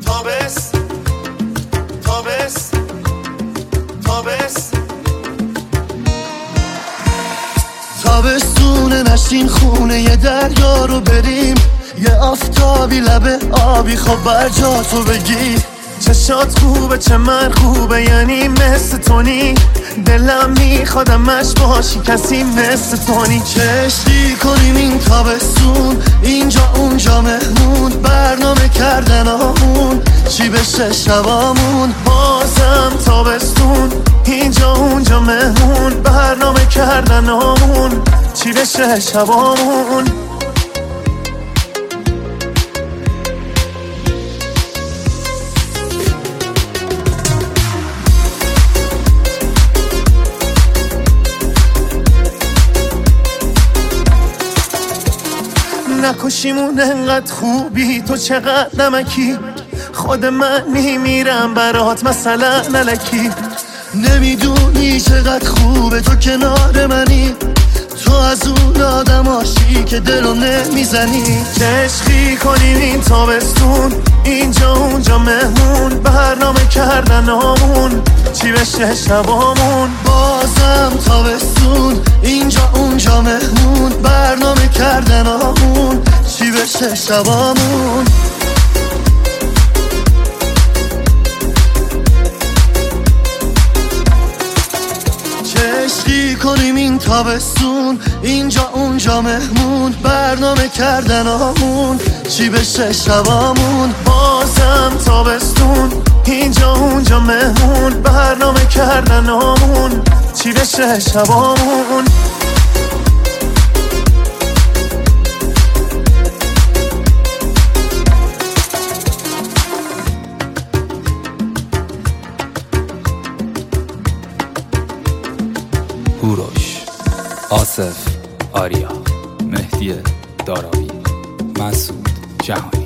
تابستونه نشین خونه یه دریا رو بریم، یه آفتابی لبه آبی خب بر جا تو بگی. چشات خوبه چه من خوبه یعنی مثل تونی، دلم میخوادمش باشی کسی مثل تونی. چشتی کنیم این تابستون اینجا اونجا مهمون، برنامه کردن آمون چی بشه شبامون. بازم تابستون اینجا اونجا مهمون، برنامه کردن آمون چی بشه شبامون. نکشیمون انقدر خوبی تو چقدر نمکی، خود من میمیرم برات مثلا نلکی. نمیدونی چقدر خوبه تو کنار منی، تو از اون آدماشی که دلو نمیزنی. عشقی کنیم این تابستون اینجا اونجا مهمون، برنامه کردن آمون چی بشه شبامون. بازم تابستون اینجا اونجا مهمون، برنامه کردن آمون چی بشه شبامون. عشقی کنیم این تابستون اینجا اونجا مهمون، برنامه کردن آمون چی بشه شبامون. بازم تابستون اینجا اونجا مهمون، برنامه کردن آمون چی بشه شبامون. هوروش، آصف، آریا، مهدی داراوی، مسعود جهانی.